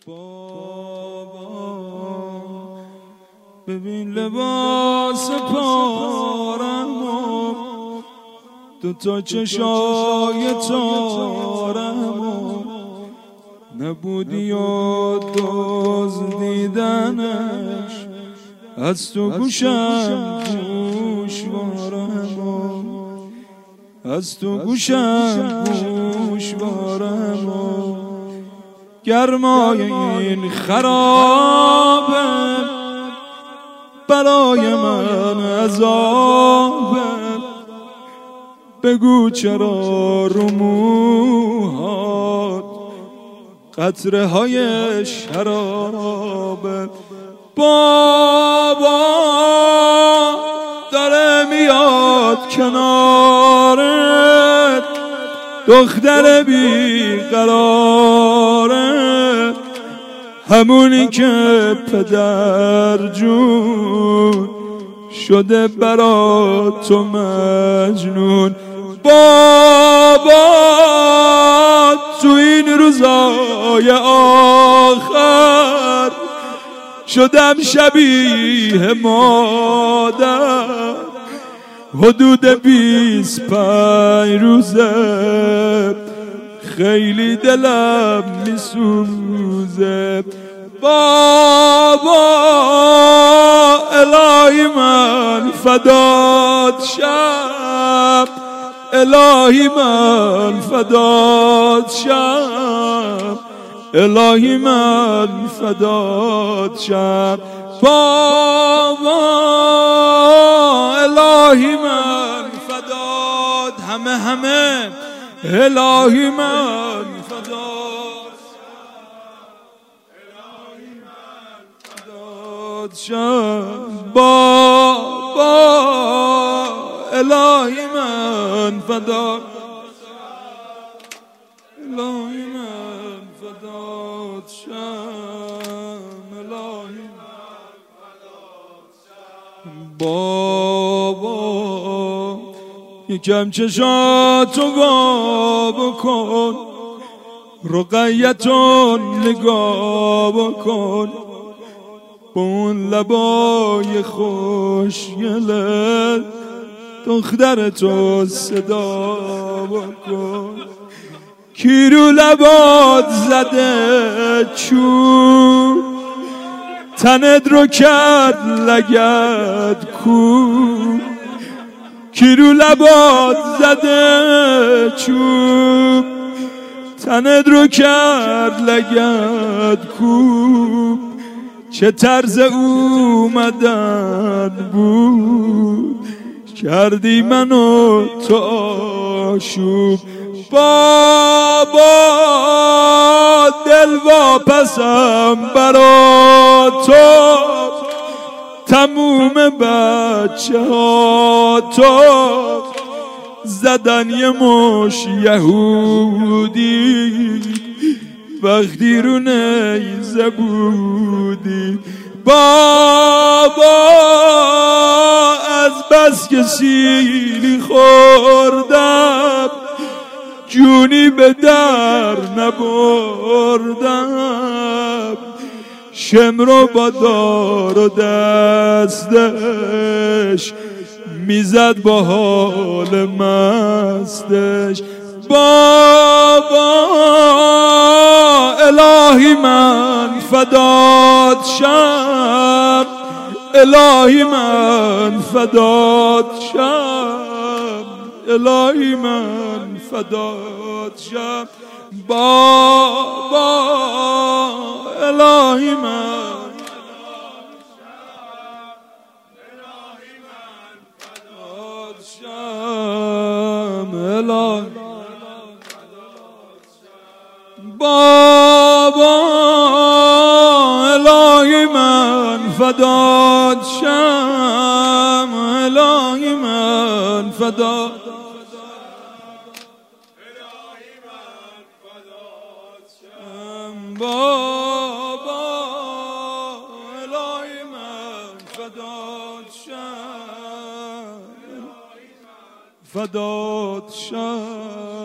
بابا ببین لباس پارمو، دوتا چشای تارمو، نبودی و دزدیدنش از تو گوشم گوشوارمو، از تو گوشم گوشوارمو. گرمای این خرابه، برای من عذابه، بگو چرا رو موهات قطره های شرابه. بابا داره میاد کنارت، دختر بیقراره، همونی که پدر جون شده برا تو مجنون. بابا تو این روزای آخر شدم شبیه مادر، حدود 25 روزه خیلی دلم میسوزه. بابا الهی من فدات شم، الهی من فدات شم، الهی من فدات شم. بابا الهی من فدات، همه الهی من فدات، الهی من فدات شم. بابا الهی من فدات، الهی من فدات شم، الهی من فدات شم. بابا یکم چشاتو وا بکن، رقیتو نگاه بکن، با اون لبای خوشگلت دخترتو صدا بکن. کی رو لبات زده چوب، تنت رو کرد لگد کوب. کی رو لبات زده چوب، تنت رو کرد لگد کوب. چه طرز اومدن بود، کردی منو تو آشوب. بابا دل واپسم برا تو، تموم بچه ها تو زدن یه مش یهودی، وقتی رو نیزه بودی. بابا از بس که سیلی خوردم، جونی به در نبردم. شمرو با دار و دستش میزد با حال مستش. بابا الهی من فدات شم، الهی من فدات شم، الهی من فدات شم. بابا الهی من فدات شم، الهی بابا الهی من فدات شم، الهی من فدات، الهی من فدات شم. بابا الهی من فدات شم، فدات شم.